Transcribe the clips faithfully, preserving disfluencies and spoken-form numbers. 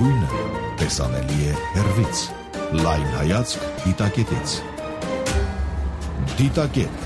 գույնը տեսանելի է հեռվից, լայն հայացք դիտակետից։ Դիտակետ։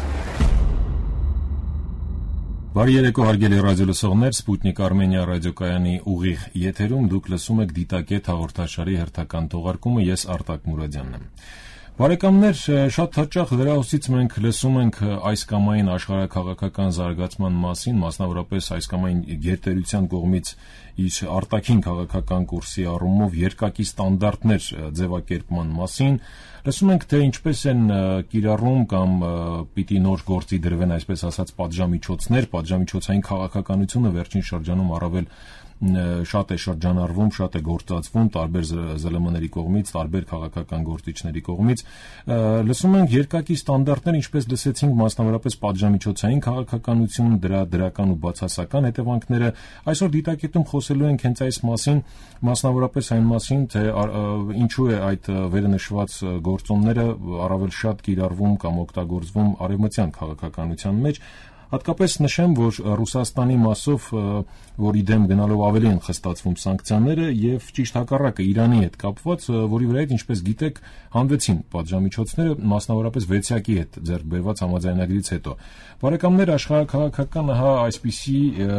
Բարի երեկո հարգելի ռադիոլսողներ, Սպուտնիկ Արմենիա ռադիոկայանի ուղիղ եթերում դուք լսում եք Դիտակետ հաղորդաշարի հերթական թողարկումը, ես Արտակ Մուրադյանն եմ։ Բարեկամներ, շատ հաճախ դրախոսից մենք լսում ենք այս կամ այն աշխարհաքաղաքական զարգացման մասին, մասնավորապես այս կամ այն գերտերության կողմից իր արտաքին քաղաքական կուրսի առումով երկակի ստանդարտներ ձևակերպման մասին, լսում ենք, թե ինչպես են կիրառում կամ պիտի նոր գործի դրվեն, այսպես ասած, պատժամիջոցներ, պատժամիջոցային քաղաքականությունը վերջին շրջանում առավել շատ է շրջանառվում, շատ է գործածվում տարբեր ԶԼՄ-ների կողմից, տարբեր քաղաքական գործիչների կողմից։ Լսում ենք երկակի ստանդարտներ, ինչպես լսեցինք, մասնավորապես պատժամիջոցային քաղաքականություն, դրա դրական ու բացասական հետևանքները։ Այսօր դիտակետում խոսելու ենք հենց այս մասին, մասնավորապես այն մասին, թե ինչու է այդ վերնշված գործոնները առավել շատ կիրառվում կամ օգտագործվում արևմտյան քաղաքականության մեջ։ Հատկապես նշեմ, որ Ռուսաստանի մասով, որի դեմ գնալով ավելի են խստացվում սանկցիաները եւ ճիշտ հակառակը Իրանի հետ կապված, որի վրա, ինչպես գիտեք, հանվեցին պատժամիջոցները, մասնավորապես վեցյակի հետ ձեռք բերված համաձայնագրից հետո։ Բարեկամներ, աշխարհաքաղաքական հա այսպիսի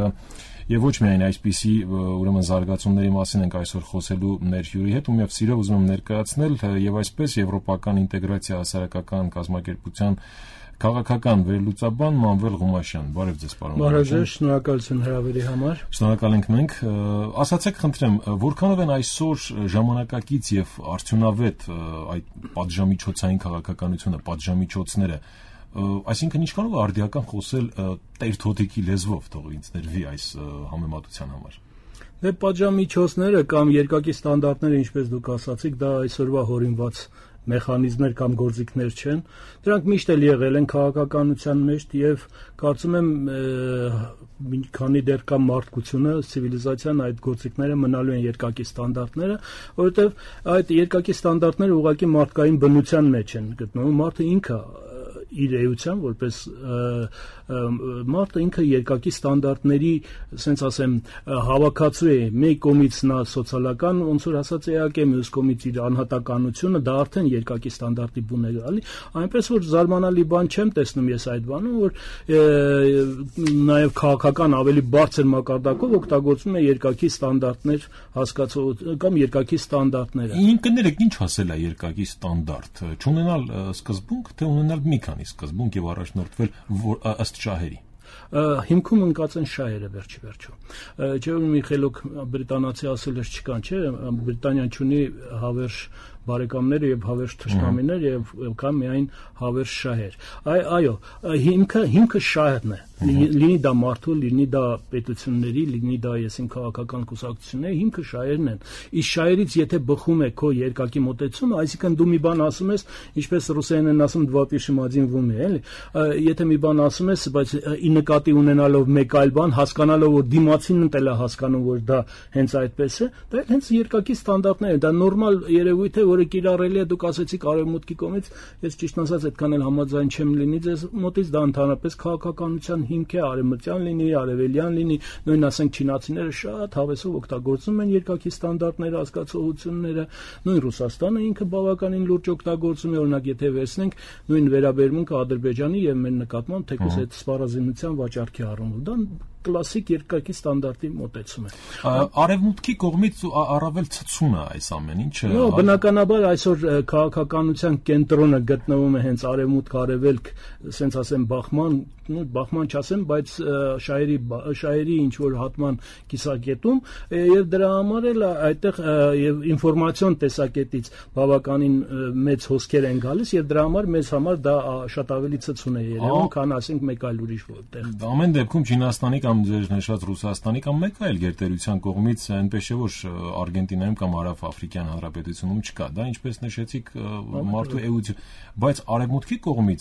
Եվ ոչ միայն այսպիսի ուրեմն զարգացումների մասին ենք այսօր խոսելու մեր հյուրի հետ, ում եւ սիրով ուզում եմ ներկայացնել եւ այսպես Եվրոպական ինտեգրացիա հասարակական կազմակերպության քաղաքական վերլուծաբան Մանվել Ղումաշյան։ Բարև ձեզ, պարոն։ Բարև ձեզ, շնորհակալություն հրավերի համար։ Շնորհակալ ենք մենք։ Ասացեք, խնդրեմ, որքանով են այսօր ժամանակակից եւ արդյունավետ այդ պատժամիջոցային քաղաքականությունը, պատժամիջոցները, այսինքն ինչքանով է արդիական խոսել տեր-թոթիկի լեզվով, թող ինձ ներվի այս համեմատության համար։ Դե պատժամիջոցները կամ երկակի ստանդարտները, ինչպես դուք ասացիք, դա այսօրվա հորինված մեխանիզմներ կամ գործիքներ չեն, դրանք միշտ էլ եղել են քաղաքականության մեջ եւ կարծում եմ քանի դեռ կա մարդկությունը, ցիվիլիզացիան, այդ գործիքները մնալու են երկակի ստանդարտները, որովհետեւ այդ երկակի ստանդարտները ուղղակի մարդկային բնության մեջ են գտնվում, մարդը ինքը իր էության որպես մարդը ինքը երկակի ստանդարտների, ասենց ասեմ, հավաքածու է, մեկ կողմից նա սոցիալական, ոնց որ ասած էակ է, մյուս կողմից իր անհատականությունը, դա արդեն երկակի ստանդարտի բուն է գալի, այնպես որ զարմանալի բան չեմ տեսնում ես այդ բանում, որ նաև քաղաքական ավելի բարձր մակարդակով օգտագործում է երկակի ստանդարտներ հասկացող կամ երկակի ստանդարտները։ Ինքներեք ինչ ասել է երկակի ստանդարտ, չունենալ սկզբունք, թե ունենալ մի քանի սկզբունք եւ առաջնորդվել ըստ շահերի։ Հիմքում ընկած են շահերը վերջի վերջո։ Չէ՞ որ Միխելոկ բրիտանացի ասել էր չկան, չէ՞, Բրիտանիան ունի հավերժ բարեկամներ եւ հավերժ թշնամիներ եւ կա միայն հավերժ շահեր։ Այո, հիմքը հիմքը շահերն է։ Լինի դա մարդու, լինի դա պետությունների, լինի դա եսիմ քաղաքական կուսակցությունների, հիմքը շահերն են։ Իսկ շահերից եթե բխում է քո երկակի մոտեցումը, այսինքն դու մի բան ասում ես, ինչպես ռուսերեն են ասում, два пишем один в уме, էլի։ Եթե մի բան ասում ես, բայց ի նկատի ունենալով մեկ այլ բան, հասկանալով որ դիմացինն էլ է հասկանում, որ դա հենց այդպես է, դա հենց երկակի ստանդարտներ են, դա նորմալ երևույթ է, որը կիրառելի է, դուք ասեցիք արևմուտքի կողմից, ես ճիշտ ասած այդքան էլ համաձայն չեմ լինի ձեզ մոտից, դա ընդհանրապես քաղաքականության հիմք է, արևմտյան լինի, արևելյան լինի, նույն ասենք չինացիները շատ հավեսով օգտագործում են երկակի ստանդարտները, հասկացողությունները, նույն Ռուսաստանը ինքը բավականին լուրջ օգտագործում է, օրինակ եթե վերցնենք նույն վերաբերմունքը Ադրբեջանի եւ մեր նկատմամբ թեկուզ այդ սպառազինության վաճառքի առումով, դա կլասիկ երկակի ստանդարտի մոտեցում է։ Արևմուտքի կողմից առավել ցցում է այս ամեն ինչը։ Նո, բնականաբար այսօր քաղաքականության կենտրոնը գտնվում է հենց արևմուտք-արևելք, ասենց ասեմ, բախման, նո, բախման չասեմ, բայց շահերի շահերի ինչ որ հատման կիսակետում եւ դրա համար էլ այդտեղ եւ ինֆորմացիոն տեսակետից բավականին մեծ հոսքեր են գալիս եւ դրա համար մեզ համար դա շատ ավելի ցցուն է երևում, քան ասենք մեկ այլ ուրիշ որտեղ։ Ամեն դեպքում Չինաստանի կամ ձեր նշած Ռուսաստանի կամ մեկ այլ գերտերության կողմից այնպես չէ որ Արգենտինայում կամ Հարավ-Աֆրիկյան Հանրապետությունում չկա, դա ինչպես նշեցիք մարդու էություն, բայց արևմուտքի կողմից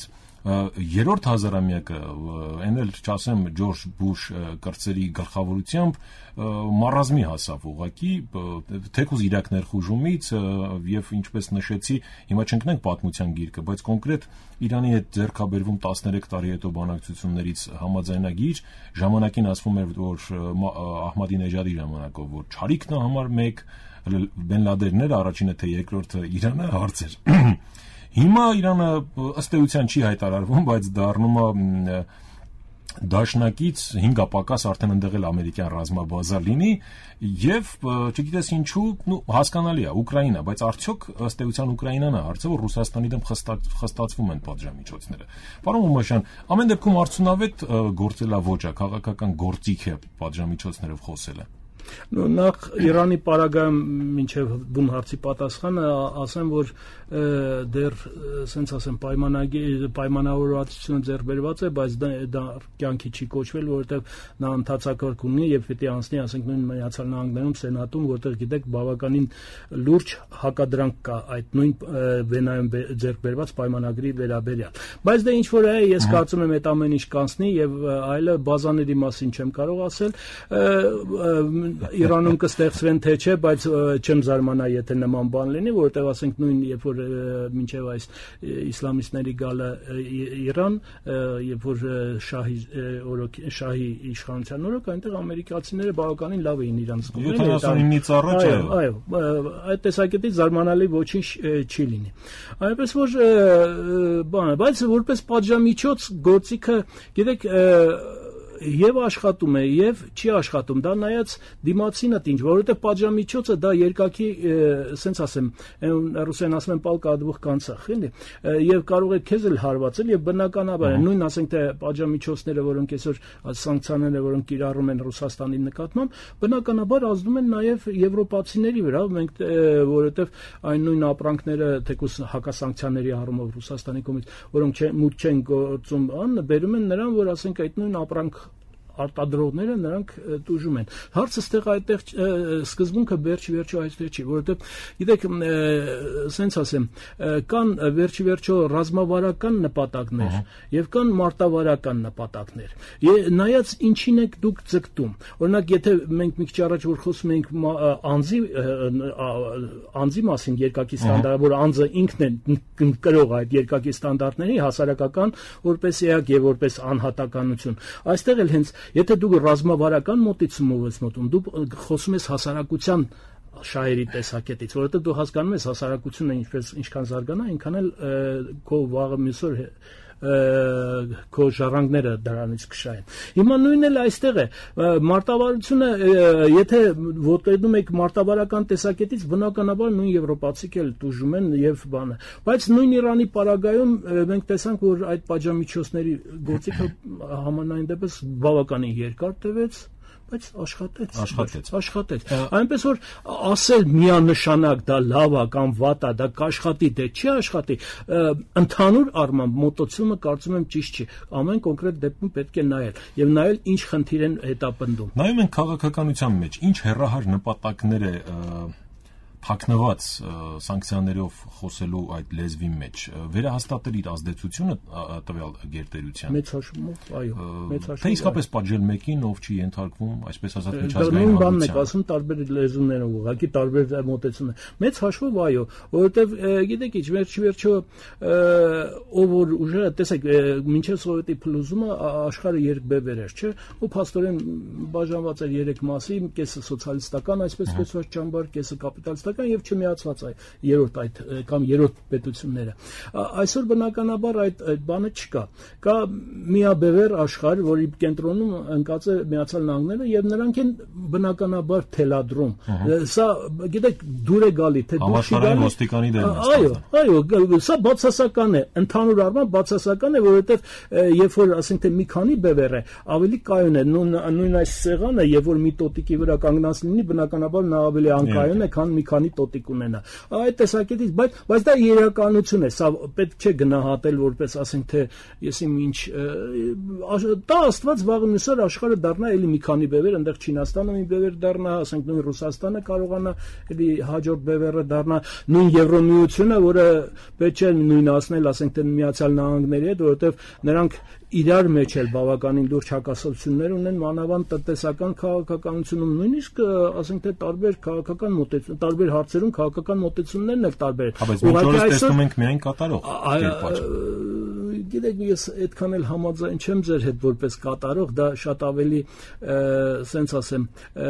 երրորդ հազարամյակը այն էլ չասեմ Ջորջ Բուշ կրծերի գլխավորությամբ մարազմի հասավ ուղղակի թեկուզ Իրաք ներխուժումից եւ ինչպես նշեցի հիմա չընկնենք պատմության գիրկը բայց կոնկրետ Իրանի հետ ձեռքաբերվում տասներեք տարի հետո բանակցություններից համաձայնագիր ժամանակին ասվում էր որ Ահմադինեժադի ժամանակով որ չարիքն է համար մեկ Բեն Լադենները առաջինը թե երկրորդը Իրանը հարց էր հիմա Իրանը ըստ էության չի հայտարարվում բայց դառնում է դաշնակից հինգապակաս արդեն ընդեղել ամերիկյան ռազմաբազա լինի եւ չգիտես ինչու նու հասկանալի է Ուկրաինա բայց արդյոք ըստ էության Ուկրաինան է հարցը որ Ռուսաստանի դեմ խստացվում են պատժամիջոցները Պարոն Մոմաշյան ամեն դեպքում արդյունավետ գործելավոճ է քաղաքական գործիք է պատժամիջոցներով խոսելը Նախ Իրանի պարագայում մինչև բուն հարցի պատասխանը ասեմ որ դեռ սենց ասեմ պայմանագիր պայմանավորվածությունը ձեռք բերված է բայց դա կյանքի չի կոչվել որովհետև նա ընդհանցակարգ ունի եւ պետք է անցնի ասենք նույն Միացյալ Նահանգներում սենատում որտեղ գիտեք բավականին լուրջ հակադրանք կա այդ նույն Վենայում ձեռք բերված պայմանագրի վերաբերյալ բայց դե ինչ որ է ես կարծում եմ այդ ամեն ինչ կանցնի եւ այլը բազաների մասին չեմ կարող ասել Իրանում կստեղծվեն թե չէ, բայց չեմ զարմանա, եթե նման բան լինի, որովհետև ասենք նույն երբ որ մինչև այս իսլամիստների գալը Իրան, երբ որ շահի օրոք շահի իշխանության օրոք այնտեղ ամերիկացիները բավականին լավ էին իրան զգում։ յոթանասունինից առաջ այո, այո, այդ տեսակետից զարմանալի ոչինչ չի լինի։ Այնպես որ բանը, բայց որպես պատժամիջոց գործիքը, գիտեք, Եվ աշխատում է, եւ չի աշխատում, դա նայած դիմացինը ինչ, որովհետեւ պատժամիջոցը դա երկակի, ասենց ասեմ, ռուսերեն ասում են պալկադվող կանցախ, էլի, եւ կարող է քեզ էլ հարվածել եւ բնականաբար նույն ասենք թե պատժամիջոցները, որոնք այսօր սանկցիաները, որոնք կիրառում են Ռուսաստանի նկատմամբ, բնականաբար ազդում են նաեւ եվրոպացիների վրա, մենք որովհետեւ այն նույն ապրանքները, թեկուզ հակասանկցիաների առումով Ռուսաստանի կողմից, որոնք մուտք չեն գործում, ան բերում են նրան, որ ասենք այդ նույն ապրանք արտադրողները նրանք տուժում են։ Հարցը ստեղ այդտեղ սկզբունքը վերջի վերջո այստեղ չի, որովհետև գիտեք, ասենց ասեմ, կան վերջի վերջո ռազմավարական նպատակներ եւ կան մարտավարական նպատակներ։ Նայած ինչին եք դուք ձգտում։ Օրինակ, եթե մենք մի քիչ առաջ որ խոսում ենք անձի անձի մասին երկակի ստանդարտ, որ անձը ինքն է կրող այդ երկակի ստանդարտների հասարակական որպես էակ եւ որպես անհատականություն։ Այստեղ էլ հենց Եթե դու ռազմավարական մոտիցումով ես մոտում, դու խոսում ես հասարակության շահերի տեսակետից, որովհետև դու հասկանում ես հասարակությունը ինչպես ինչքան զարգանա, այնքան էլ քո վաղը մյուսօր քո ժառանգները դրանից կշահեն։ Հիմա նույնն էլ այստեղ է։ Մարտավարությունը, եթե ոտենում եք մարտավարական տեսակետից, բնականաբար նույն եվրոպացիք էլ տուժում են եւ բանը։ Բայց նույն Իրանի պարագայում մենք տեսանք, որ այդ պատժամիջոցների գործիքը համանային դեպս բավականին երկար տևեց բայց աշխատեց աշխատեց աշխատեց այնպես որ ասել միանշանակ դա լավ է կամ վատ է դա կաշխատի դե չի աշխատի ընդհանուր առմամբ մոտոցումը կարծում եմ ճիշտ չի ամեն կոնկրետ դեպքում պետք է նայել եւ նայել ինչ խնդիր են հետապնդում նայում են քաղաքականության մեջ ինչ հերահար նպատակներ է Հակնված սանկցիաներով խոսելու այդ լեզվի մեջ վերահաստատել իր ազդեցությունը տվյալ գերտերության մեծ հաշվով այո մեծ հաշվով թե իսկապես պատժել մեկին ով չի ենթարկվում այսպես ասած միջազգային բանն եք ասում տարբեր լեզուներով ուղղակի տարբեր մոտեցումներ մեծ հաշվով այո որովհետև գիտեք ինչ վերջի վերջո ով որ ուժը տեսեք մինչև սովետի փլուզումը աշխարհը երկբևեր էր չէ ու փաստորեն բաժանված էր երեք մասի կեսը սոցիալիստական այսպես կոչված ճամբար կեսը կապիտալիստական եւ չմիացված է երրորդ այդ կամ երրորդ պետությունները այսօր բնականաբար այդ այդ բանը չկա կա միաբևեր աշխարհ որի կենտրոնում ընկած է Միացյալ Նահանգները եւ նրանք են բնականաբար թելադրում սա գիտեք դուր է գալի թե դուր չի գալի ոստիկանի դերն այո այո սա բացասական է ընդհանուր առմամբ բացասական է որովհետեւ երբ որ ասենք թե մի քանի բևեր է ավելի կայուն է նույն նույն այս սեղանը երբ որ մի տոտիկի վրա կանգնած լինի բնականաբար նա ավելի անկայուն է քան մի քանի քանի տոտիկ ունենա։ Այդ տեսակետից, բայց բայց դա իրականություն է, սա պետք չէ գնահատել որպես, ասենք թե ես իմ ինչ դա Աստված վաղը մյուսօր աշխարհը դառնա էլի մի քանի բևեր, այնտեղ Չինաստանը մի բևեր դառնա, ասենք նույն Ռուսաստանը կարողանա էլի հաջորդ բևերը դառնա, նույն Եվրոմիությունը, որը պետք չէ նույնացնել, ասենք թե Միացյալ Նահանգների հետ, որովհետև նրանք իրար մեջ էլ բավականին լուրջ հակասություններ ունեն, մանավանդ տնտեսական քաղաքականությունում, նույնիսկ ասենք թե տարբեր քաղաքական մոտեցում, տարբեր հարցերում քաղաքական մոտեցումներն էլ տարբեր են։ Բայց մենք օրս տեսնում ենք միայն կատարող կերպար։ Գիտեք, ես այդքան էլ համաձայն չեմ ձեր հետ որպես կատարող, դա շատ ավելի, սենց ասեմ,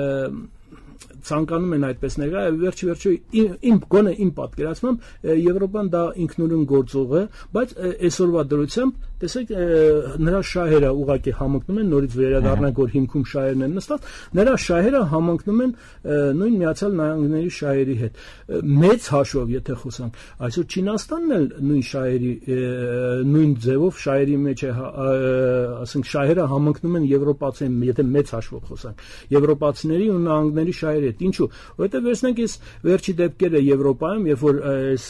ցանկանում են այդպես ներկա, վերջի վերջո իմ գոնե իմ պատկերացմամբ Եվրոպան դա ինքնուրույն գործող է, բայց այսօրվա դրությամբ տեսեք նրա շահերը ուղղակի համընկնում են, նորից վերադառնանք որ հիմքում շահերն են նստած, նրա շահերը համընկնում են նույն Միացյալ Նահանգների շահերի հետ։ Մեծ հաշվով, եթե խոսանք, այսօր Չինաստանն էլ նույն շահերի նույն ձևով շահերի մեջ է, ասենք շահերը համընկնում են եվրոպացիներին, եթե մեծ հաշվով խոսանք, եվրոպացիների ու նահանգների շահերի հետ։ Ինչու՞, որովհետև վերցնենք այս վերջի դեպքերը Եվրոպայում, երբ որ այս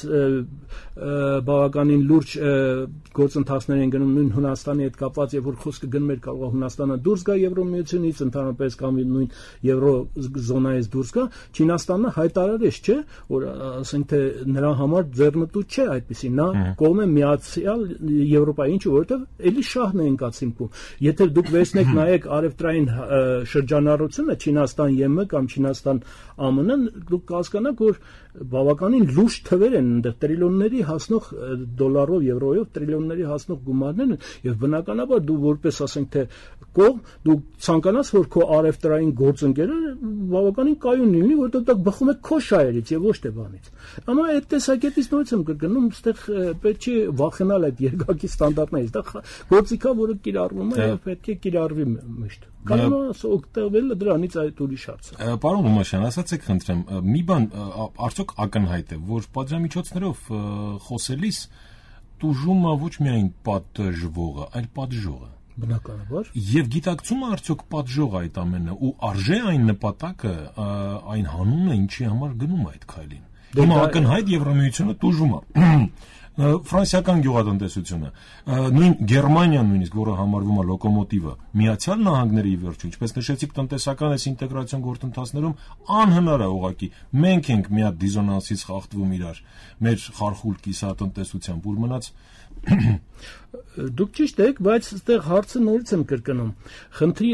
բավականին լուրջ գործընթացներ են գնում նույն Հունաստանի հետ կապված, երբ որ խոսքը գնում էր կարող է Հունաստանը դուրս գա Եվրոմիությունից, ընդհանրապես կամ նույն եվրոզոնայից դուրս գա, Չինաստանը հայտարարեց, չէ, որ ասենք թե նրա համար ձեռնտու չէ այդպեսի, նա կողմ է միացյալ Եվրոպայի, ինչու, որովհետև էլի շահն է ընկած հիմքում։ Եթե դուք վերցնեք նայեք արևտրային շրջանառությունը Չինաստան ԵՄ կամ Չինաստան ԱՄՆ, դուք կհասկանաք, որ բավականին լուրջ թվեր են այնտեղ, տրիլիոնների հասնող դոլարով, եվրոյով տրիլիոնների հասնող գումարներ են, եւ բնականաբար դու որպես ասենք թե կողմ, դու ցանկանաս, որ քո արևտրային գործընկերը բավականին կայուն լինի, որտեղ դա բխում է քո շահերից եւ ոչ թե բանից։ Amma այդ տեսակետից նույնից եմ կրկնում, այստեղ պետք է վախենալ այդ երկակի ստանդարտներից, դա գործիքա, որը կիրառվում է եւ պետք է կիրառվի միշտ։ Կարող է օգտվել դրանից այդ ուրիշ հարց է։ Պարոն Մաշյան, ասացեք խնդրեմ, մի բան արդյոք ակնհայտ է, որ պատժամիջոցներով խոսելիս տուժումը ոչ միայն պատժվողը, այլ պատժողը։ Բնականաբար։ Եվ գիտակցումը արդյոք պատժող այդ ամենը ու արժե այն նպատակը, այն հանունը, ինչի համար գնում է այդ քայլին։ Հիմա ակնհայտ Եվրոմիությունը տուժում է։ Ֆրանսիական գյուղատնտեսությունը, նույն Գերմանիան նույնիսկ, որը համարվում է լոկոմոտիվը, Միացյալ Նահանգների ի վերջո, ինչպես նշեցիք, տնտեսական այս ինտեգրացիոն գործընթացներում անհնար է ուղղակի։ Մենք ենք մի հատ դիզոնանսից խախտվում իրար, մեր խարխուլ կիսատնտեսությամբ, ուր մնաց Դուք ճիշտ եք, բայց այստեղ հարցը նորից եմ կրկնում։ Խնդրի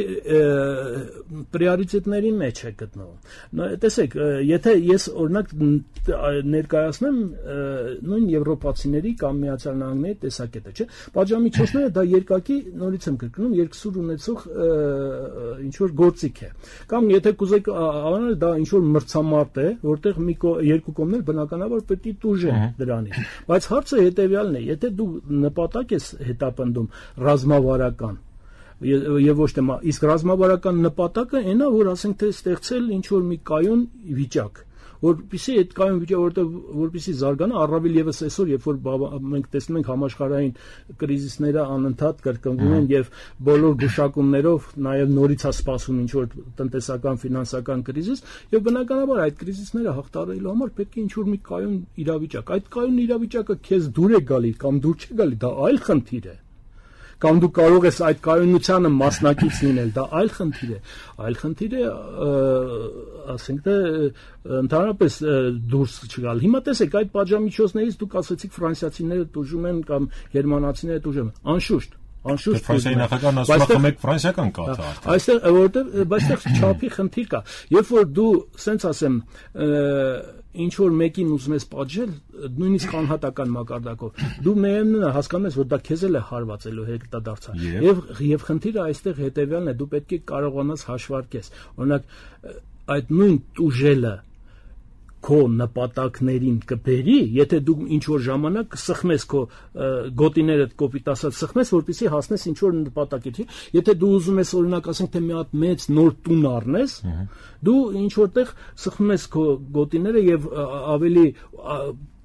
պրիորիտետների մեջ է գտնվում։ Տեսեք, եթե ես օրինակ ներկայացնեմ նույն եվրոպացիների կամ Միացյալ Նահանգների տեսակետը, չէ՞։ Պատժամիջոցները դա երկակի, նորից եմ կրկնում, երկսուր ունեցող ինչ որ գործիք է։ Կամ եթե կուզեք անալ, դա ինչ որ մրցամարտ է, որտեղ մի երկու կողմներ բնականաբար պետք է տուժեն դրանից։ Բայց հարցը հետեւյալն է, եթե դու նպատակ ես հետապնդում ռազմավարական եւ ոչ թե իսկ ռազմավարական նպատակը այնա որ ասենք թե ստեղծել ինչ որ մի կայուն վիճակ որպեսզի այդ կայուն վիճակը որտեղ որպեսզի զարգանա առավել եւս այսօր երբ որ մենք տեսնում ենք համաշխարհային կրիզիսները անընդհատ կրկնվում են եւ բոլոր գուշակումներով նաեւ նորից է սպասում ինչ որ տնտեսական ֆինանսական կրիզիս եւ բնականաբար այդ կրիզիսները հաղթահարելու համար պետք է ինչ որ մի կայուն իրավիճակ այդ կայուն իրավիճակը քեզ դուր է գալի կամ դուր չի գալի դա այլ խնդիր է կամ դու կարող ես այդ կայունությանը մասնակից լինել, դա այլ խնդիր է, այլ խնդիր է, ասենք թե ընդհանրապես դուրս չգալ։ Հիմա տեսեք, այդ պատժամիջոցներից դուք ասացիք ֆրանսիացիները տուժում են կամ գերմանացիները տուժում են, անշուշտ Անշուշտ Ֆրանսիայի նախագահն ասում է խմեք ֆրանսիական կաթը արդեն։ Այստեղ որտեղ բայց այստեղ չափի խնդիր կա։ Երբ որ դու սենց ասեմ ինչ որ մեկին ուզում ես պատժել, նույնիսկ անհատական մակարդակով, դու միևնույն է հասկանում ես, որ դա քեզ էլ է հարվածելու հետադարձա։ Եվ եւ խնդիրը այստեղ հետեւյալն է, դու պետք է կարողանաս հաշվարկես։ Օրինակ այդ նույն տուժելը քո նպատակներին կբերի, եթե դու ինչ որ ժամանակ սխմես քո գոտիներդ կոպիտ ասած սխմես, որպեսզի հասնես ինչ որ նպատակի, եթե դու ուզում ես օրինակ ասենք թե մի հատ մեծ նոր տուն առնես, դու ինչ որտեղ սխմում ես քո գոտիները եւ ավելի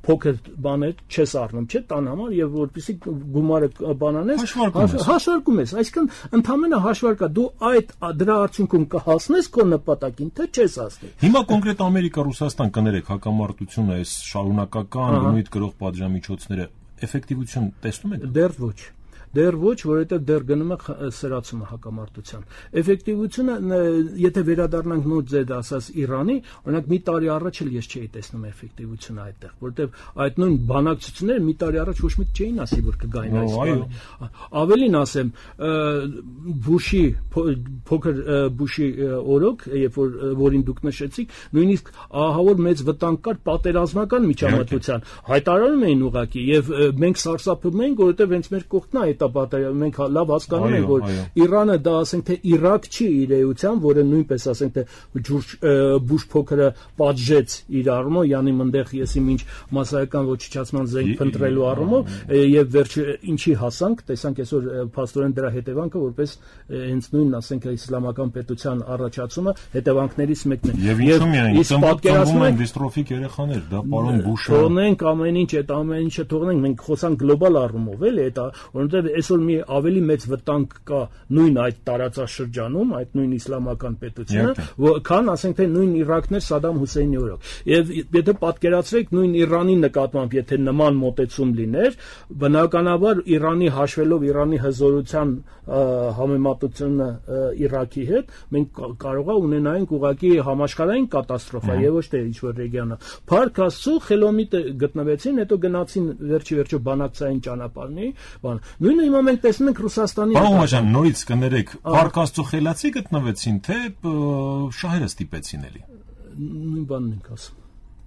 փոքր բաներ չես առնում, չէ՞, տան համար եւ որպեսզի գումարը բանանես, հաշվարկում ես, այսինքն ընդհանրապես հաշվարկա դու այդ դրա արդյունքում կհասնես քո նպատակին, թե չես հասնի։ Հիմա կոնկրետ Ամերիկա-Ռուսաստան կներեք հակամարտությունը, այս շարունակական բնույթ կրող պատժամիջոցները էֆեկտիվություն տեսնում եք։ Դեռ ոչ։ Դեռ ոչ, որովհետև դեռ գնում է սրացումը հակամարտության։ Էֆեկտիվությունը, եթե վերադառնանք նոր ձեր ասած Իրանի, օրինակ մի տարի առաջ էլ ես չէի տեսնում էֆեկտիվությունը այդտեղ, որովհետև այդ նույն բանակցությունները մի տարի առաջ ոչ մի չէին ասի, որ կգային այս բանը։ Ավելին ասեմ, Բուշի փոքր Բուշի օրոք, երբ որ որին դուք նշեցիք, նույնիսկ ահավոր մեծ վտանգ կար պատերազմական միջամտության, հայտարարում էին ուղղակի եւ մենք սարսափում էինք, որովհետև հենց մեր կողքն է մենք լավ հասկանում ենք, որ Իրանը դա ասենք թե Իրաք չի իր էության, որը նույնպես ասենք թե Բուշ փոքրը պատժեց իր առումով, յանի մնդեղ եսի մինչ մասսայական ոչնչացման զենք փնտրելու առումով եւ վերջը ինչի հասանք, տեսանք այսօր փաստորեն դրա հետևանքը որպես հենց նույն ասենք իսլամական պետության առաջացումը հետևանքներից մեկն է։ Եվ իսկ պատկերացնում են դիստրոֆիկ երեխաներ, դա պարոն Բուշը։ Թողնենք ամեն ինչ, այդ ամեն ինչը թողնենք, մենք խոսանք գլոբալ առումով, էլի, այդ որովհետեւ այսօր մի ավելի մեծ վտանգ կա նույն այդ տարածաշրջանում, այդ նույն իսլամական պետությունը, քան ասենք թե նույն Իրաքն էր Սադամ Հուսեյնի օրոք։ Եվ եթե պատկերացրեք նույն Իրանի նկատմամբ, եթե նման մոտեցում լիներ, բնականաբար Իրանի հաշվելով Իրանի հզորության համեմատությունը Իրաքի հետ, մենք կարող է ունենայինք ուղղակի համաշխարհային կատաստրոֆա եւ ոչ թե ինչ-որ ռեգիոնալ։ Փառք Աստծո, խելոմիտը գտնվեցին, հետո գնացին վերջի վերջո բանակցային ճանապարհի, բան։ Նույնը հիմա մենք տեսնում ենք Ռուսաստանի։ Պարոն Մաշյան, նորից կներեք, Փառք Աստծո խելացի գտնվեցին, թե շահերը ստիպեցին էլի։ Նույն բանն ենք ասում։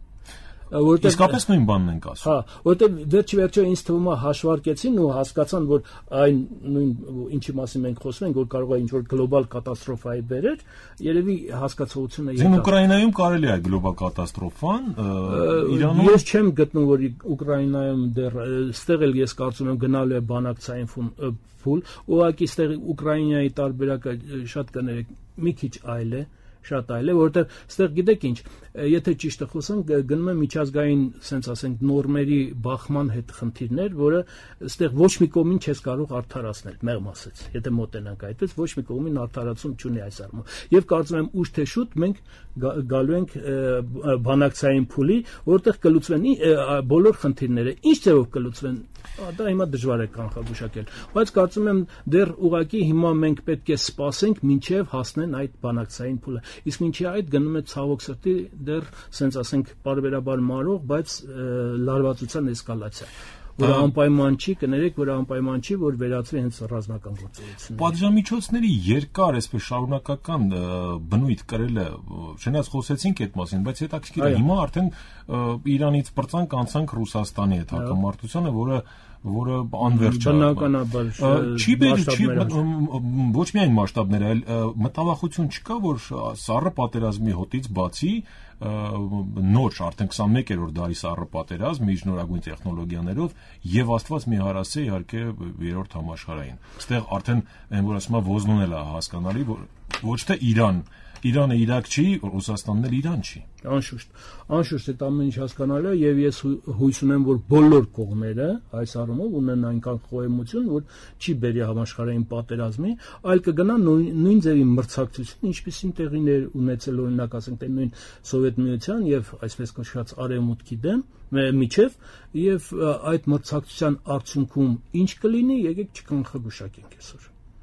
Իսկապես նույն բանն ենք ասում։ Հա, որտեղ վերջի վերջո ինձ թվում է հաշվարկեցին ու հասկացան, որ այն նույն ինչի մասին մենք խոսում ենք, որ կարող է ինչ-որ գլոբալ կատաստրոֆայի բերել, երևի հասկացողությունը եկա։ Ձեր Ուկրաինայում կարելի է գլոբալ կատաստրոֆան, Իրանում ես չեմ գտնում, որ Ուկրաինայում դեռ ստեղ էլ ես կարծում եմ գնալու է բանակցային փուլ, ուղղակի ստեղ Ուկրաինայի տարբերակը շատ կներեք, մի քիչ այլ է, շատ այլ է, որովհետև ստեղ գիտեք ինչ, եթե ճիշտը խոսենք, գնում է միջազգային, սենց ասենք, նորմերի բախման հետ խնդիրներ, որը ստեղ ոչ մի կողմին չես կարող արդարացնել, մեղմ ասած, եթե մոտենանք այդպես, ոչ մի կողմին արդարացում չունի այս առումով։ Եվ կարծում եմ ուշ թե շուտ մենք գալու ենք բանակցային փուլի, որտեղ կլուծվեն բոլոր խնդիրները, ինչ ձևով կլուծվեն, դա հիմա դժվար է կանխագուշակել, բայց կարծում եմ դեռ ուղղակի հիմա մենք պետք է սպասենք մինչև հասնեն այդ բանակցային փուլը։ Իսկ մինչև այդ գնում է ցավոք սրտի դեռ սենց ասենք բարբերաբար մարող, բայց լարվածության էսկալացիա, որը անպայման չի, կներեք, որ անպայման չի, որ վերածվի հենց ռազմական գործողությունների։ Պատժամիջոցների երկար, այսպես շարունակական բնույթ կրելը, չնայած խոսեցինք այդ մասին, բայց հետաքրքիր է, հիմա արդեն Իրանից պրծանք անցանք Ռուսաստանի հետ հակամարտությանը, որը որը անվերջ է։ Բնականաբար չի չի ոչ միայն մասշտաբներ, այլ մտավախություն չկա, որ սառը պատերազմի հոտից բացի նոր արդեն քսանմեկերորդ դարի սառը պատերազմ միջնորագույն տեխնոլոգիաներով եւ Աստված մի հարասե իհարկե երրորդ համաշխարհային։ Այստեղ արդեն այն որ ասում է Ոզնուն էլ է հասկանալի, որ ոչ թե Իրան Իրանը Իրաք չի, Ռուսաստանն էլ Իրան չի։ Անշուշտ, անշուշտ այդ ամեն ինչ հասկանալի է եւ ես հույս ունեմ, որ բոլոր կողմերը այս առումով ունեն այնքան խոհեմություն, որ չի բերի համաշխարհային պատերազմի, այլ կգնա նույն ձևի մրցակցություն, ինչպիսին տեղիներ ունեցել օրինակ ասենք թե նույն Սովետ միության եւ այսպես կոչված արևմուտքի դեմ միջև եւ այդ մրցակցության արդյունքում ինչ կլինի, եկեք չկանխագուշակենք այսօր։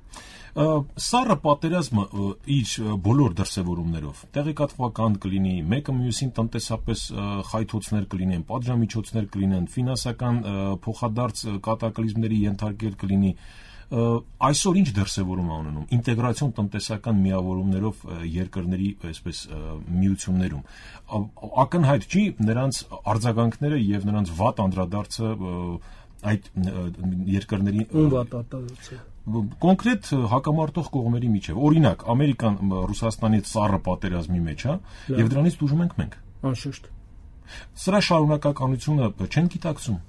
Սառը պատերազմը իր բոլոր դրսևորումներով տեղեկատվական կլինի, մեկը մյուսին տնտեսապես խայթոցներ կլինեն, պատժամիջոցներ կլինեն, ֆինանսական փոխադարձ կատակլիզմների ենթարկել կլինի, այսօր ինչ դրսևորում է ունենում ինտեգրացիոն տնտեսական միավորումներով երկրների այսպես միություններում ակնհայտ չի նրանց արձագանքները եւ նրանց վատ անդրադարձը այդ երկրների ում վատ արտադրություն կոնկրետ հակամարտող կողմերի միջև օրինակ Ամերիկան Ռուսաստանից սառը պատերազմի մեջ է եւ դրանից դժում ենք մենք անշուշտ սրա շարունակականությունը չեն գիտակցում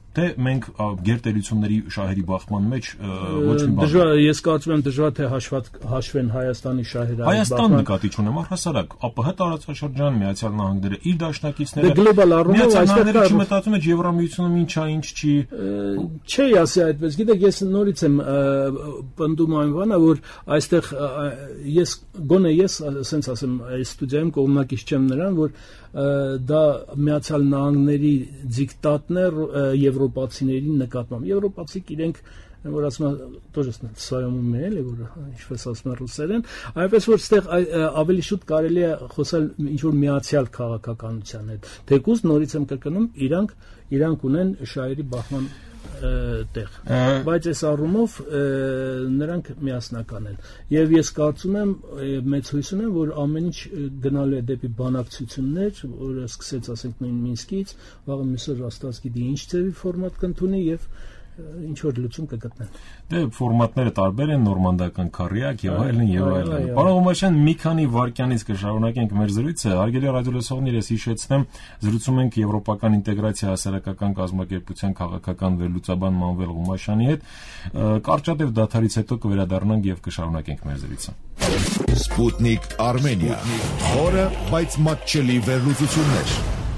թե մենք գերտերությունների շահերի բախման մեջ ոչ մի բան։ Դժվար, ես կարծում եմ դժվար թե հաշված հաշվեն Հայաստանի շահերը։ Հայաստան նկատի չունեմ, առհասարակ ԱՊՀ տարածաշրջան, Միացյալ Նահանգները, իր դաշնակիցները։ Գլոբալ առումով այստեղ չմտածում եք Եվրամիությունում ինչա, ինչ չի։ Չի ասի այդպես։ Գիտեք, ես նորից եմ պնդում այն բանը, որ այստեղ ես գոնե ես ասենց ասեմ, այս ստուդիայում կողմնակից չեմ նրան, որ դա Միացյալ Նահանգների դիկտատն է եվրոպացիների նկատմամբ։ Եվրոպացիք իրենք որ ասում են тоже своем уме, էլի որ ինչպես ասում են ռուսերեն, այնպես որ այստեղ ավելի շուտ կարելի է խոսալ ինչ որ միացյալ քաղաքականության հետ։ Թեկուզ նորից եմ կրկնում, իրանք իրանք ունեն շահերի բախման տեղ, բայց այս առումով նրանք միասնական են եւ ես կարծում եմ մեծ հույս ունեմ որ ամեն ինչ գնալու է դեպի բանակցություններ, որը սկսեց ասենք նույն Մինսկից, վաղը միսը Ռաստաց գիտի ինչ ձևի ֆորմատ կընդունի եւ ինչ որ լուծում կգտնեն։ Դե ֆորմատները տարբեր են, նորմանդական քառյակ եւ այլն եւ այլն։ Պարոն Ղումաշյան, մի քանի վայրկյանից կշարունակենք մեր զրույցը։ Հարգելի ռադիոլսողներ, ես հիշեցնեմ, զրուցում ենք եվրոպական ինտեգրացիա հասարակական կազմակերպության քաղաքական վերլուծաբան Մանվել Ղումաշյանի հետ։ Կարճատև դադարից հետո կվերադառնանք եւ կշարունակենք մեր զրույցը։ Սպուտնիկ Արմենիա։ Խորը, բայց մատչելի վերլուծություններ։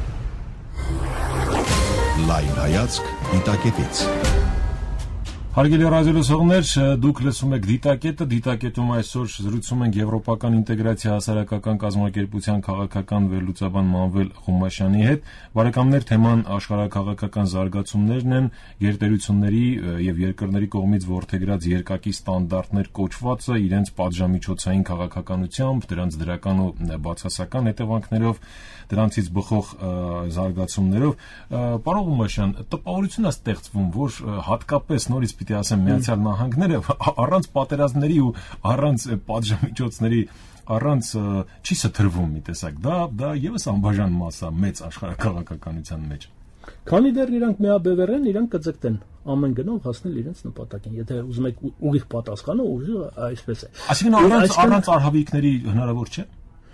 Լայն հայացք դիտակետից։ Հարգելի ռադիոլսողներ, դուք լսում եք Դիտակետը, Դիտակետում այսօր զրուցում ենք եվրոպական ինտեգրացիա հասարակական կազմակերպության քաղաքական վերլուծաբան Մանվել Ղումաշյանի հետ։ Բարեկամներ, թեման աշխարհաքաղաքական զարգացումներն են, գերտերությունների եւ երկրների կողմից որդեգրած երկակի ստանդարտներ կոչվածը իրենց պատժամիջոցային քաղաքականությամբ, դրանց դրական ու բացասական հետևանքներով, դրանցից բխող զարգացումներով։ Պարոն Ղումաշյան, տպավորություն է ստեղծվում, որ հատկապես նորից պիտի ասեմ Միացյալ Նահանգները առանց պատերազմների ու առանց պատժամիջոցների առանց չի սթրվում մի տեսակ։ Դա դա եւս անբաժան մաս է մեծ աշխարհաքաղաքականության մեջ։ Քանի դեռ իրանք միաբևեռ են, իրանք կձգտեն ամեն գնով հասնել իրենց նպատակին։ Եթե ուզում եք ուղիղ պատասխանը, ուղիղ այսպես է։ Այսինքն առանց առանց արհավիկների հնարավոր չէ։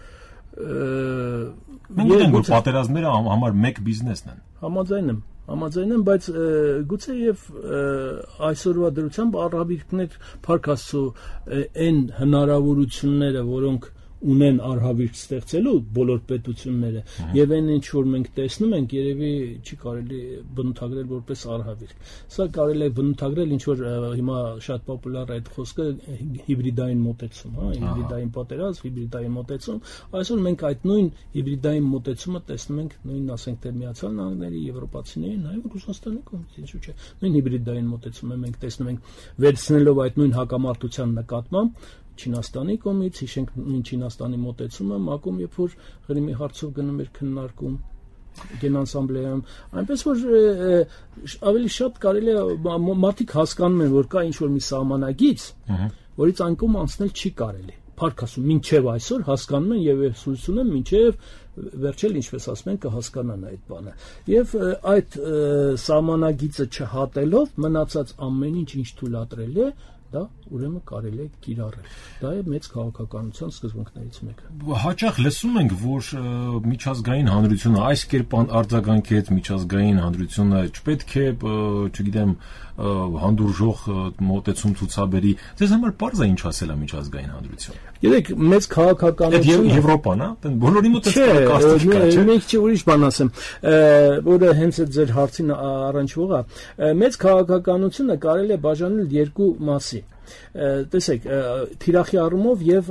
Մենք գիտենք, որ պատերազմները համար մեկ բիզնեսն են։ Համաձայն եմ, համաձայն եմ, բայց գուցե եւ այսօրվա դրությամբ արհավիրքներ Փառք Աստծո այն հնարավորությունները, որոնք ունեն արհավիրք ստեղծելու բոլոր պետությունները եւ այն ինչ որ մենք տեսնում ենք, երևի չի կարելի բնութագրել որպես արհավիրք։ Սա կարելի է բնութագրել ինչ որ հիմա շատ պոպուլար է այդ խոսքը հիբրիդային մոտեցում, հա, հիբրիդային պատերազմ, հիբրիդային մոտեցում։ Այսօր մենք այդ նույն հիբրիդային մոտեցումը տեսնում ենք նույն ասենք թե Միացյալ Նահանգների, եվրոպացիների, նաեւ Ռուսաստանի կողմից, ինչու՞ չէ։ Նույն հիբրիդային մոտեցումը մենք տեսնում ենք վերցնելով այդ նույն հակամարտության նկատմամբ Չինաստանի կողմից, հիշենք նույն Չինաստանի մոտեցումը, մակում երբ որ Ղրիմի հարցով գնում էր քննարկում Գենասամբլեայում, այնպես որ ավելի շատ կարելի է մարդիկ հասկանում են, որ կա ինչ-որ մի սահմանագիծ, որից անկում անցնել չի կարելի։ Փառք Աստծո, մինչև այսօր հասկանում են եւ ես հույս ունեմ մինչև վերջել, ինչպես ասում են, կհասկանան այդ բանը։ Եվ այդ սահմանագիծը չհատելով մնացած ամեն ինչ ինչ թույլատրել է, դա ուրեմն կարելի է կիրառել։ Դա է մեծ քաղաքականության սկզբունքներից մեկը։ Հաճախ լսում ենք, որ միջազգային հանրությունը այս կերպ արձագանքեց, միջազգային հանրությունը չպետք է, չգիտեմ, հանդուրժող մոտեցում ցուցաբերի։ Ձեզ համար պարզ է ինչ ասել է միջազգային հանրությունը։ Գիտեք, մեծ քաղաքականությունը Եվրոպան, հա, բոլորի մոտ է կարծիք կա, չէ՞։ Մենք չի ուրիշ բան ասեմ, որը հենց այդ ձեր հարցին առնչվող է։ Մեծ քաղաքականությունը կարելի է բաժանել երկու մասի։ Տեսեք, թիրախի առումով եւ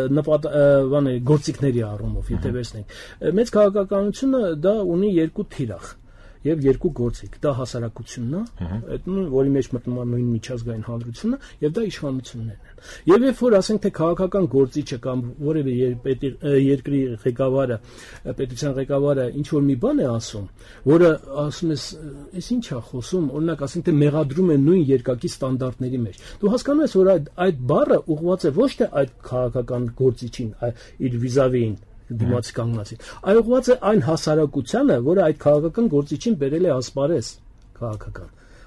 նպատակ գործիքների առումով, եթե վերցնենք։ Մեծ քաղաքականությունը դա ունի երկու թիրախ եւ երկու գործիք։ Դա հասարակությունն է, այդ որի մեջ մտնում է նույն միջազգային հանրությունը եւ դա իշխանություններն են։ Եվ երբ որ ասենք թե քաղաքական գործիչը կամ որևէ երկրի ղեկավարը, պետության ղեկավարը ինչ որ մի բան է ասում, որը ասում է, «Էս ի՞նչ է խոսում», օրինակ ասենք թե մեղադրում է նույն երկակի ստանդարտների մեջ։ Դու հասկանում ես, որ այդ այդ բառը ուղղված է ոչ թե այդ քաղաքական գործիչին, իր վիզավին դիմացի կանգնածին, այլ ուղղված է այն հասարակությանը, որը այդ քաղաքական գործիչին բերել է ասպարեզ քաղաքական։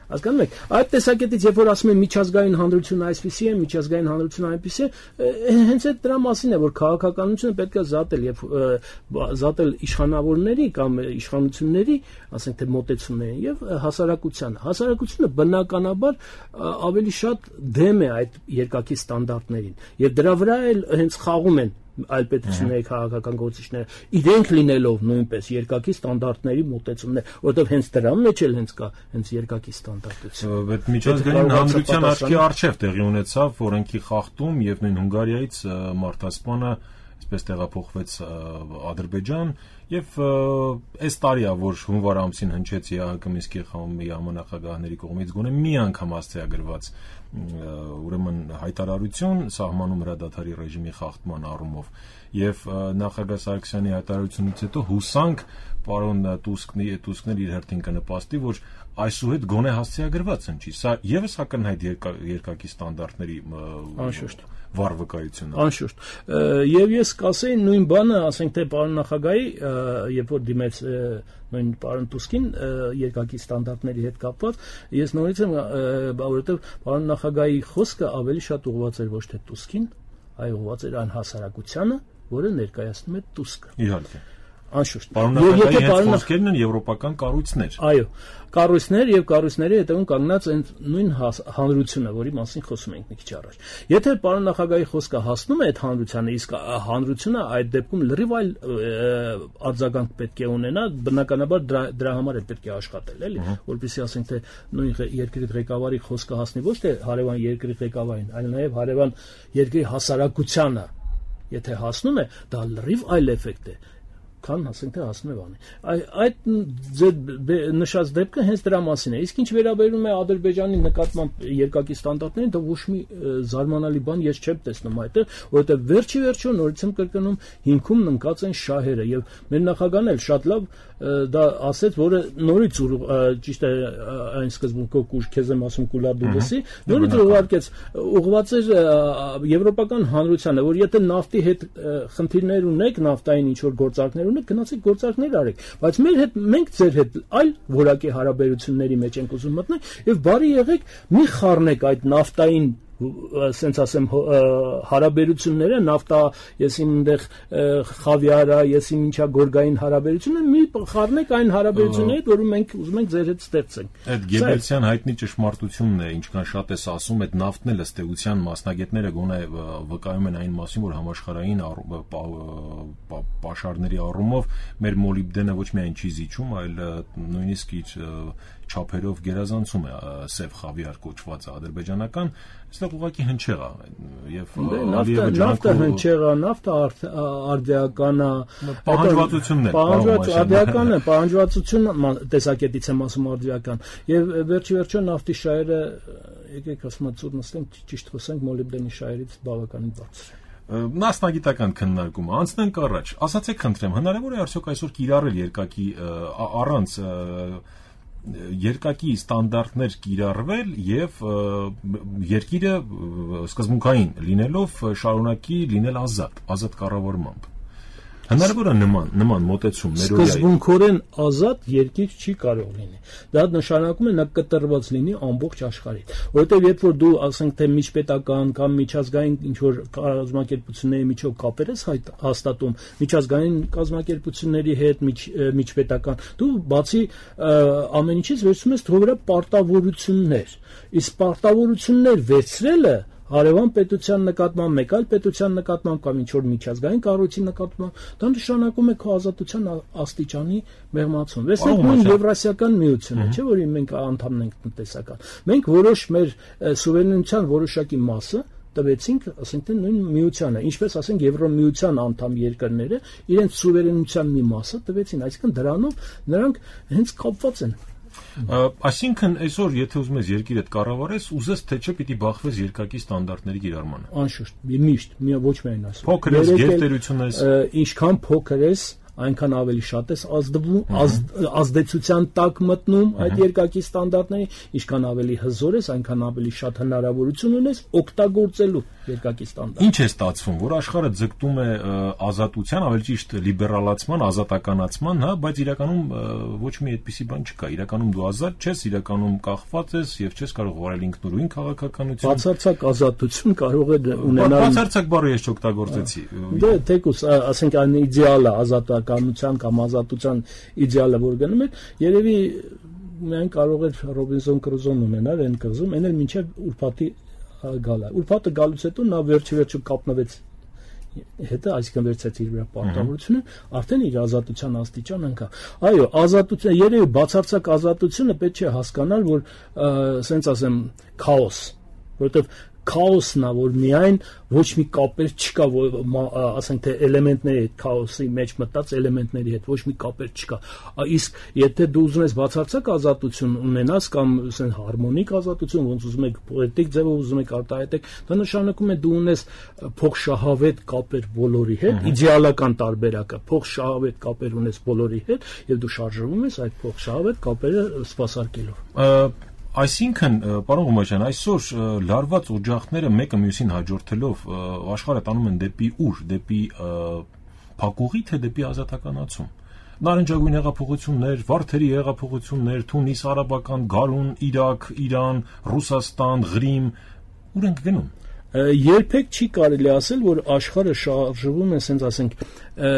Հասկանում եք, այդ տեսակետից երբ որ ասում են միջազգային հանրությունը այսպեսի է, միջազգային հանրությունը այնպեսի է, հենց այդ դրա մասին է, որ քաղաքականությունը պետք է զատել եւ զատել իշխանավորների կամ իշխանությունների, ասենք թե մոտեցումներին եւ հասարակությանը։ Հասարակությունը բնականաբար ավելի շատ դեմ է այդ երկակի ստանդարտներին եւ դրա վրա էլ հենց խաղում են այլ պետությունների քաղաքական գործիչները, իրենք լինելով նույնպես երկակի ստանդարտների մոտեցումներ, որովհետև հենց դրա մեջ էլ հենց կա հենց երկակի ստանդարտություն։ Բայց միջազգային հանրության աչքի առջև տեղի ունեցավ օրենքի խախտում եւ նույն Հունգարիայից մարդասպանը այսպես տեղափոխվեց Ադրբեջան եւ այս տարիա որ հունվար ամսին հնչեց ԵԱՀԿ Մինսկի խմբի համանախագահների կողմից գոնե մի անգամ հասցեագրված ուրեմն հայտարարություն սահմանում հրադադարի ռեժիմի խախտման առումով եւ նախագահ Սարգսյանի հայտարարությունից հետո հուսանք պարոն Տուսկնի Տուսկներ իր հերթին կնպաստի որ այսուհետ գոնե հասցեագրված հնչի սա եւս ակնհայտ երկակի ստանդարտների անշուշտ վառ վկայությունը անշուշտ եւ ես կասեի նույն բանը ասենք թե պարոն նախագահի երբ որ դիմեց նույն պարոն Տուսկին երկակի ստանդարտների հետ կապված ես նորից եմ որովհետեւ պարոն նախագահի խոսքը ավելի շատ ուղղված էր ոչ թե Տուսկին այլ ուղղված էր այն հասարակությանը որը ներկայացնում է Տուսկը իհարկե անշուշտ պարոն նախագահի հետ խոսքերն են եվրոպական կառույցներ այո կառույցներ եւ կառույցների հետևում կանգնած այն նույն հանրությունը, որի մասին խոսում ենք մի քիչ առաջ։ Եթե պարոն նախագահի խոսքը հասնում է այդ հանրությանը, իսկ հանրությունը այդ դեպքում լրիվ այլ արձագանք պետք է ունենա, բնականաբար դրա, դրա համար է պետք է աշխատել, էլի, որպեսզի ասենք թե նույն երկրի ղեկավարի խոսքը հասնի ոչ թե հարևան երկրի ղեկավարին, այլ նաեւ հարևան երկրի հասարակությանը, եթե հասնում է, դա լրիվ այլ էֆեկտ է։ Քան ասենք թե հասնում է բանի։ Այդ նշած դեպքը հենց դրա մասին է։ Իսկ ինչ վերաբերում է Ադրբեջանի նկատմամբ երկակի ստանդարտներին, դա ոչ մի զարմանալի բան ես չեմ տեսնում այդտեղ, որովհետև վերջի վերջո նորից եմ կրկնում հիմքում ընկած են շահերը եւ մեր նախագահն էլ շատ լավ դա ասեց, որը նորից ճիշտ է այն սկզբունքով քեզ եմ ասում կուլարդու լսի, նորից ուղարկեց ուղղված էր եվրոպական հանրությանը, որ եթե նավթի հետ խնդիրներ ունեք, նավթային ինչ որ գործարքներ ունեք, գնացեք գործարքներ արեք, բայց մեր հետ մենք ձեր հետ այլ որակի հարաբերությունների մեջ ենք ուզում մտնել եւ բարի եղեք մի խառնեք այդ նավթային ասենց ասեմ հարաբերությունները նավթա ես իմ այնտեղ խավիարա ես իմ ինչա գորգային հարաբերությունը մի խառնեք այն հարաբերությունները որը մենք ուզում ենք ձեր հետ ստեղծենք այդ Գեբելսյան հայտնի ճշմարտությունն է ինչքան շատ էս ասում այդ նավթն էլ ըստ էության մասնագետները գոնե վկայում են այն մասին որ համաշխարհային պաշարների առումով մեր մոլիբդենը ոչ միայն չի զիջում այլ նույնիսկ իր չափերով գերազանցում է սև խավիար կոչված ադրբեջանական այստեղ ուղղակի հնչեղ է եւ նավթը հնչեղ է նավթը արդիական է պահանջվածությունն է արդիական է պահանջվածությունը տեսակետից եմ ասում արդիական եւ վերջի վերջո նավթի շահերը եկեք ասում ծուր նստենք ճիշտ խոսենք մոլիբդենի շահերից բավականին բարձր է Մասնագիտական քննարկում անցնենք առաջ ասացեք խնդրեմ հնարավոր է արդյոք այսօր կիրառել երկակի առանց երկակի ստանդարտներ կիրառվել եւ երկիրը սկզբունքային լինելով շարունակի լինել ազատ ազատ կառավարմամբ Հնարավոր է նման նման մոտեցում ներօրյա սկզբունքորեն ազատ երկիր չի կարող լինի դա նշանակում է նա կտրված լինի ամբողջ աշխարհից որովհետեւ երբ որ դու ասենք թե միջպետական կամ միջազգային ինչ որ կազմակերպությունների միջով կապեր ես հաստատում միջազգային կազմակերպությունների հետ միջպետական դու բացի ամեն ինչից վերցնում ես դրա վրա պարտավորություններ իսկ պարտավորություններ վերցրելը Հարևան պետության նկատմամբ, մեկ այլ պետության նկատմամբ կամ ինչ որ միջազգային կառույցի նկատմամբ, դա նշանակում է քո ազատության աստիճանի մեղմացում։ Վերցնենք նույն Եվրասիական միությունը, չէ՞ որ մենք անդամն ենք տնտեսական։ Մենք որոշ մեր սուվերենության որոշակի մասը տվեցինք, ասենք թե նույն միությանը, ինչպես ասենք Եվրոմիության անդամ երկրները իրենց սուվերենության մի մասը տվեցին, այսինքն դրանով նրանք հենց կապված են Այսինքն այսօր եթե ուզում ես երկիրդ կառավարես, ուզես թե չէ պիտի բախվես երկակի ստանդարտների կիրառմանը։ Անշուշտ, միշտ, ոչ միայն ասում։ Փոքր ես, գերտերություն ես։ Ինչքան փոքր ես, այնքան ավելի շատ ես ազդվում, ազդեցության տակ մտնում այդ երկակի ստանդարտների, ինչքան ավելի հզոր ես, այնքան ավելի շատ հնարավորություն ունես օգտագործելու երկակի ստանդարտը։ Ինչ է ստացվում, որ աշխարհը ձգտում է ազատության, ավելի ճիշտ լիբերալացման, ազատականացման, հա, բայց իրականում ոչ մի այդպիսի բան չկա։ Իրականում դու ազատ չես, իրականում կախված ես եւ չես կարող վարել ինքնուրույն քաղաքականություն։ Բացարձակ ազատություն կարող է ունենալ։ Բացարձակ բառը ես չօգտագործեցի։ Դե թեկուս, ասենք այն իդեալը ազատականության կամ ազատության իդեալը որ գնում է, երևի միայն կարող էր Ռոբինզոն Կրուզոն ունենալ այն կղզում, այն էլ մինչև ուրբաթի գալը։ Ուրբաթը գալուց հետո նա վերջի-վերջում կապնվեց հետո այսինքն վերցրեց իր վրա պարտավորությունը, արդեն իր ազատության աստիճան ընկա։ Այո, ազատությունը, երևի բացարձակ ազատությունը պետք է հասկանալ, որ ասենց ասեմ, քաոս, որովհետև քաոսն է, որ միայն ոչ մի կապեր չկա, ասենք թե էլեմենտների հետ, քաոսի մեջ մտած էլեմենտների հետ ոչ մի կապեր չկա։ Իսկ եթե դու ուզում ես բացարձակ ազատություն ունենաս կամ ասենք հարմոնիկ ազատություն, ոնց ուզում եք պոետիկ ձևով ուզում եք արտահայտեք, դա նշանակում է դու ունես փոխշահավետ կապեր բոլորի հետ, իդեալական տարբերակը, փոխշահավետ կապեր ունես բոլորի հետ, եւ դու շարժվում ես այդ փոխշահավետ կապերը սպասարկելով։ Այսինքն, պարոն Ղումաշյան, այսօր լարված օջախները մեկը մյուսին հաջորդելով աշխարհը տանում են դեպի ուր, դեպի փակուղի, թե դեպի ազատականացում։ Նարնջագույն հեղափոխություններ, վարդերի հեղափոխություններ, Թունիս, արաբական գարուն, Իրաք, Իրան, Ռուսաստան, Ղրիմ, ուր ենք գնում։ Երբեք չի կարելի ասել, որ աշխարհը շարժվում է, ասենք ասենք,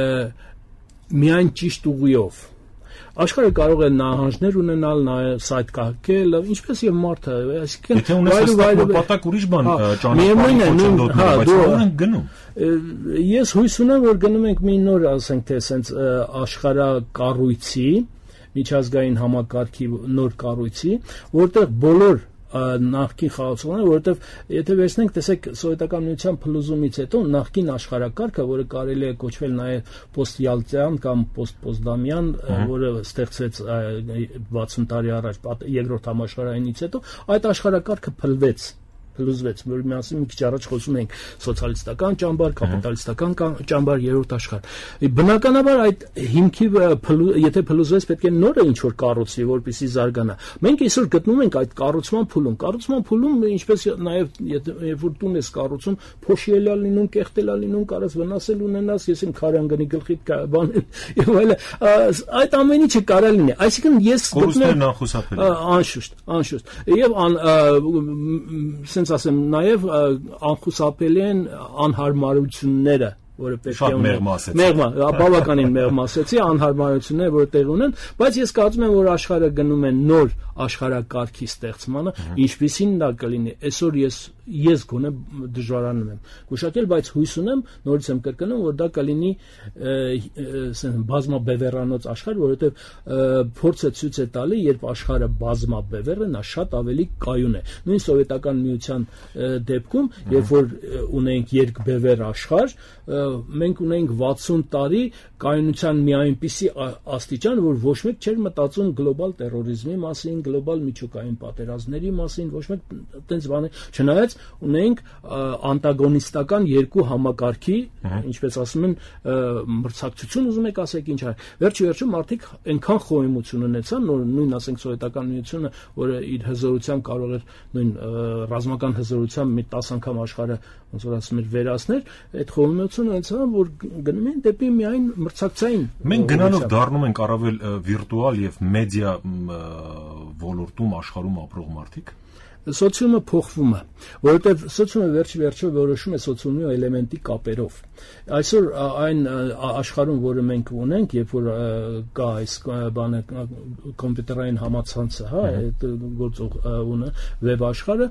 միայն ճիշտ ուղիով։ Աշխարհը կարող է նահանջներ ունենալ, նաև սայթ կահկել, ինչպես եւ մարդը, այսինքն եթե ունես հստակ նպատակ ուրիշ բան ճանաչում, բայց ո՞ր ենք գնում։ Ես հույս ունեմ, որ գնում ենք մի նոր, ասենք թե, sense աշխարհակառույցի, միջազգային համակարգի նոր կառույցի, որտեղ բոլոր նախկին խաղացողները, որովհետև եթե վերցնենք, տեսեք, սովետական միության փլուզումից հետո նախկին աշխարհակարգը, որը կարելի է կոչվել նաև պոստյալտյան կամ պոստպոզդամյան, որը ստեղծվեց վաթսուն տարի առաջ երկրորդ համաշխարհայինից հետո, այդ աշխարհակարգը փլվեց, փլուզվեց, որ միասին մի քիչ առաջ խոսում ենք սոցիալիստական ճամբար, կապիտալիստական ճամբար, երրորդ աշխարհ։ Բնականաբար այդ հիմքի եթե փլուզվեց, պետք է նորը ինչ որ կառուցվի, որպեսզի զարգանա։ Մենք այսօր գտնվում ենք այդ կառուցման փուլում։ Կառուցման փուլում, ինչպես նաև երբ որ տուն ես կառուցում, փոշիել է լինում, կեղտել է լինում, կարաս վնասել ունենաս, ես իմ քարանգնի գլխիդ բան եւ այլն, այդ ամեն ինչը կարա լինի։ Այսինքն ես գտնում եմ անշուշտ, անշուշտ։ Եվ sense ասեմ, նաև անխուսափելի են անհարմարությունները, որը պետք է ունենա։ Մեղմա, բավականին մեղմասեցի, անհարմարությունները, որ տեղ ունեն, բայց ես կարծում եմ, որ աշխարհը գնում է նոր աշխարհակարգի ստեղծմանը, ինչպիսին դա կլինի։ Այսօր ես ես գոնե դժվարանում եմ գուշակել, բայց հույս ունեմ, նորից եմ կրկնում, որ դա կլինի բազմաբևեռանոց աշխարհ, որովհետև փորձը ցույց է տալի, երբ աշխարհը բազմաբևեռ է, նա շատ ավելի կայուն է։ Նույն սովետական միության դեպքում, երբ որ ունենք երկբևեռ աշխարհ, մենք ունենք վաթսուն տարի կայունության մի այնպիսի աստիճան, որ ոչ մեկ չէր մտածում գլոբալ տերորիզմի մասին, գլոբալ միջուկային պատերազմների մասին, ոչ մեկ այդպես բան, չնայած ունենք անտագոնիստական երկու համակարգի, ինչպես ասում են, մրցակցություն ուզում եք ասեք ինչ այլ։ Վերջի վերջում մարդիկ այնքան խոհեմություն ունեցան, նույն ասենք սովետական միությունը, որը իր հզորությամբ կարող էր նույն ռազմական հզորությամբ մի տասը անգամ աշխարհը, ոնց որ ասում էր, վերացներ, այդ խոհեմությունը ունեցան, որ գնում են դեպի միայն մրցակցային։ Մենք գնալով դառնում ենք առավել վիրտուալ եւ մեդիա ոլորտում աշխարհում ապրող մարդիկ։ Սոցիումը փոխվում է, որովհետև սոցիումը վերջի վերջո որոշում է սոցիումի էլեմենտի կապերով։ Այսօր այն աշխարհում, որը մենք ունենք, երբ որ կա այս բանը կոմպյուտերային համացանցը, հա, այդ գործող ունը վեբ աշխարհը,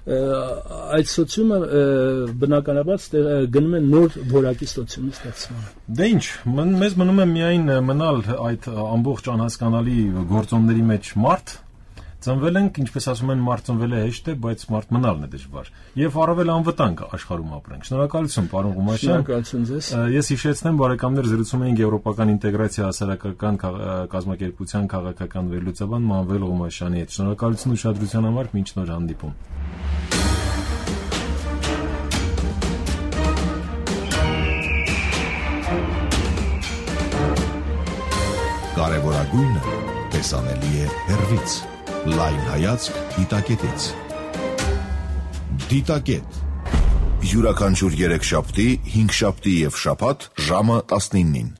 այդ սոցիումը բնականաբար գնում է նոր որակի սոցիումի ստեղծմանը։ Դե ինչ, մեզ մնում է միայն մնալ այդ ամբողջ անհասկանալի գործոնների մեջ մարդ։ Ծնվել ենք, ինչպես ասում են, մարդ ծնվել է հեշտ է, բայց մարդ մնալն է դժվար։ Եվ առավել անվտանգ աշխարհում ապրենք։ Շնորհակալություն, պարոն Ղումաշյան։ Շնորհակալություն ձեզ։ Ես հիշեցնեմ, բարեկամներ, զրուցում էինք Եվրոպական ինտեգրացիա հասարակական կազմակերպության քաղաքական վերլուծաբան Մանվել Ղումաշյանի հետ։ Շնորհակալություն ուշադրության համար, մինչ նոր հանդիպում։ Կարևորագույնը տեսանելի է հեռվից։ Լայն հայացք դիտակետից։ Դիտակետ։ Յուրաքանչյուր երեքշաբթի, հինգշաբթի և շաբաթ ժամը տասնինին։